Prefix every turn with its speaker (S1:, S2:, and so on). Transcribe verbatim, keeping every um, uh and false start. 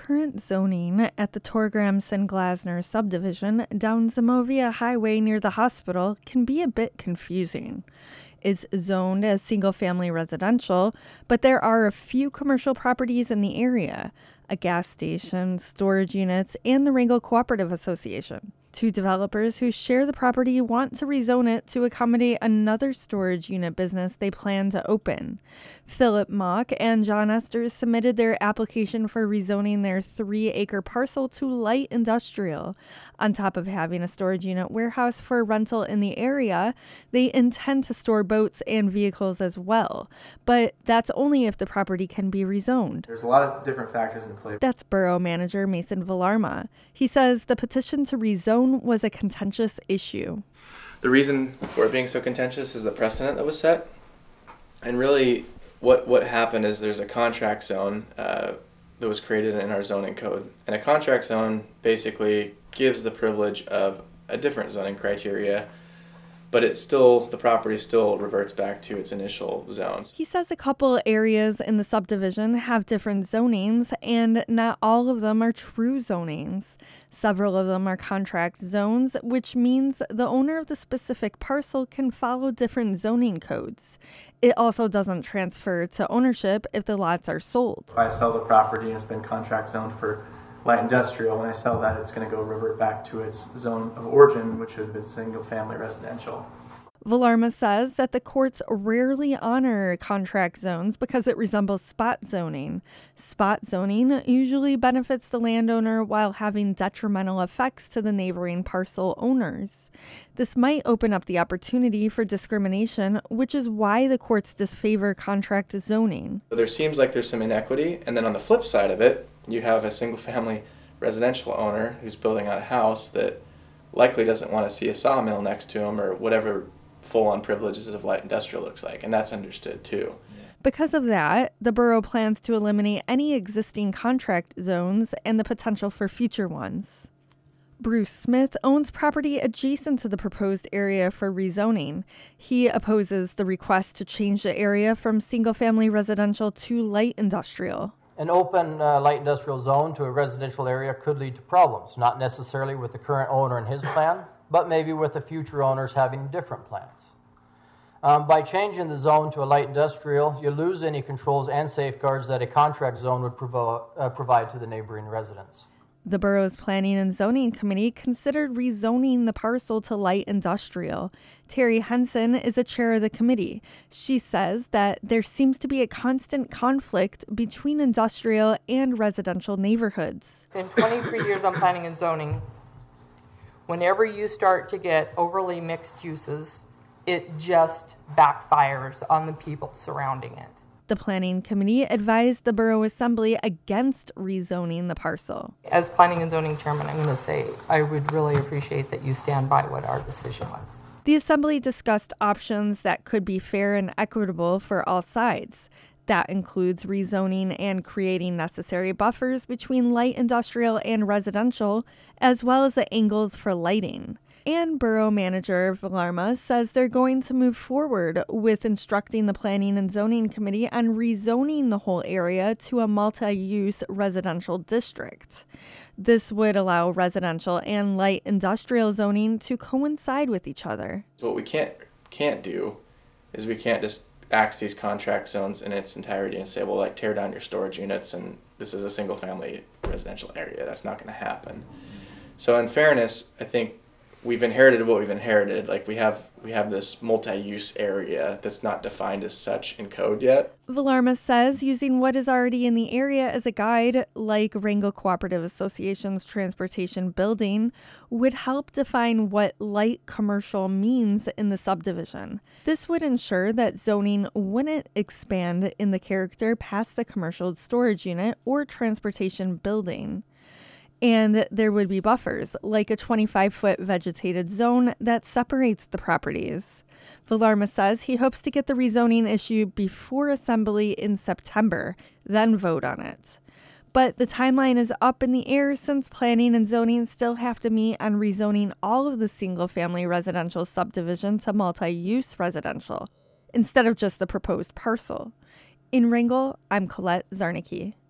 S1: current zoning at the Torgramson-Glasner subdivision down Zimovia Highway near the hospital can be a bit confusing. It's zoned as single-family residential, but there are a few commercial properties in the area, a gas station, storage units, and the Wrangell Cooperative Association. Two developers who share the property want to rezone it to accommodate another storage unit business they plan to open. Philip Mock and John Esters submitted their application for rezoning their three-acre parcel to light industrial. On top of having a storage unit warehouse for rental in the area, they intend to store boats and vehicles as well. But that's only if the property can be rezoned.
S2: There's a lot of different factors in play.
S1: That's Borough Manager Mason Villarma. He says the petition to rezone was a contentious issue.
S3: The reason for it being so contentious is the precedent that was set. And really, what, what happened is there's a contract zone uh, that was created in our zoning code. And a contract zone basically gives the privilege of a different zoning criteria, but it still, the property still reverts back to its initial zones.
S1: He says a couple areas in the subdivision have different zonings, and not all of them are true zonings. Several of them are contract zones, which means the owner of the specific parcel can follow different zoning codes. It also doesn't transfer to ownership if the lots are sold.
S2: If I sell the property and it's been contract zoned for light industrial, when I sell that, it's going to go revert back to its zone of origin, which would have been single-family residential.
S1: Villarma says that the courts rarely honor contract zones because it resembles spot zoning. Spot zoning usually benefits the landowner while having detrimental effects to the neighboring parcel owners. This might open up the opportunity for discrimination, which is why the courts disfavor contract zoning.
S3: So there seems like there's some inequity, and then on the flip side of it, you have a single-family residential owner who's building out a house that likely doesn't want to see a sawmill next to him or whatever full-on privileges of light industrial looks like, and that's understood too.
S1: Because of that, the borough plans to eliminate any existing contract zones and the potential for future ones. Bruce Smith owns property adjacent to the proposed area for rezoning. He opposes the request to change the area from single-family residential to light industrial.
S4: An open uh, light industrial zone to a residential area could lead to problems, not necessarily with the current owner and his plan, but maybe with the future owners having different plans. Um, by changing the zone to a light industrial, you lose any controls and safeguards that a contract zone would provo- uh, provide to the neighboring residents.
S1: The borough's Planning and Zoning Committee considered rezoning the parcel to light industrial. Terry Henson is the chair of the committee. She says that there seems to be a constant conflict between industrial and residential neighborhoods.
S5: In twenty-three years on planning and zoning, whenever you start to get overly mixed uses, it just backfires on the people surrounding it.
S1: The Planning Committee advised the Borough Assembly against rezoning the parcel.
S5: As Planning and Zoning Chairman, I'm going to say I would really appreciate that you stand by what our decision was.
S1: The Assembly discussed options that could be fair and equitable for all sides. That includes rezoning and creating necessary buffers between light industrial and residential, as well as the angles for lighting. And Borough Manager Villarma says they're going to move forward with instructing the Planning and Zoning Committee on rezoning the whole area to a multi-use residential district. This would allow residential and light industrial zoning to coincide with each other.
S3: What we can't can't do is we can't just axe these contract zones in its entirety and say, well, like, tear down your storage units and this is a single-family residential area. That's not going to happen. So in fairness, I think we've inherited what we've inherited. Like we have we have this multi-use area that's not defined as such in code yet.
S1: Villarma says using what is already in the area as a guide, like Wrangell Cooperative Association's transportation building, would help define what light commercial means in the subdivision. This would ensure that zoning wouldn't expand in the character past the commercial storage unit or transportation building. And there would be buffers, like a twenty-five foot vegetated zone that separates the properties. Villarma says he hopes to get the rezoning issue before Assembly in September, then vote on it. But the timeline is up in the air since Planning and Zoning still have to meet on rezoning all of the single-family residential subdivision to multi-use residential, instead of just the proposed parcel. In Wrangell, I'm Colette Zarnicki.